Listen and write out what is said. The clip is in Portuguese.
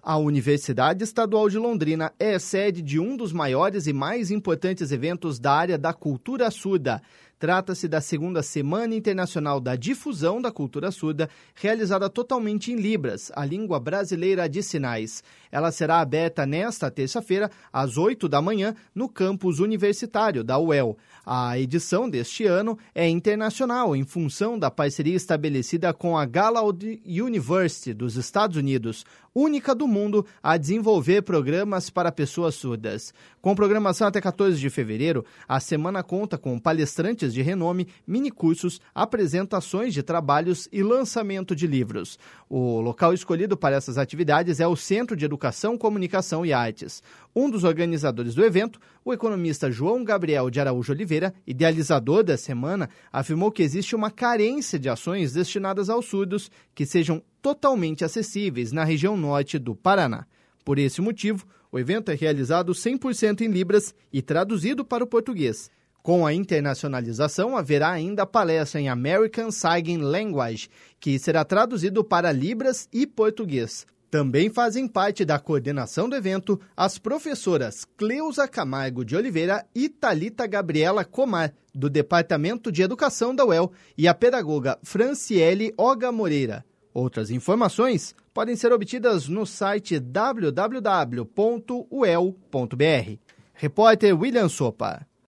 A Universidade Estadual de Londrina é sede de um dos maiores e mais importantes eventos da área da cultura surda. Trata-se da segunda Semana Internacional da Difusão da Cultura Surda, realizada totalmente em Libras, a língua brasileira de sinais. Ela será aberta nesta terça-feira, às 8 da manhã, no campus universitário da UEL. A edição deste ano é internacional, em função da parceria estabelecida com a Gallaudet University dos Estados Unidos, única do mundo a desenvolver programas para pessoas surdas. Com programação até 14 de fevereiro, a semana conta com palestrantes de renome, minicursos, apresentações de trabalhos e lançamento de livros. O local escolhido para essas atividades é o Centro de Educação, Comunicação e Artes. Um dos organizadores do evento, o economista João Gabriel de Araújo Oliveira, idealizador da semana, afirmou que existe uma carência de ações destinadas aos surdos que sejam totalmente acessíveis na região norte do Paraná. Por esse motivo, o evento é realizado 100% em Libras e traduzido para o português. Com a internacionalização, haverá ainda a palestra em American Sign Language, que será traduzido para Libras e português. Também fazem parte da coordenação do evento as professoras Cleusa Camargo de Oliveira e Thalita Gabriela Comar, do Departamento de Educação da UEL, e a pedagoga Franciele Oga Moreira. Outras informações podem ser obtidas no site www.uel.br. Repórter William Sopa.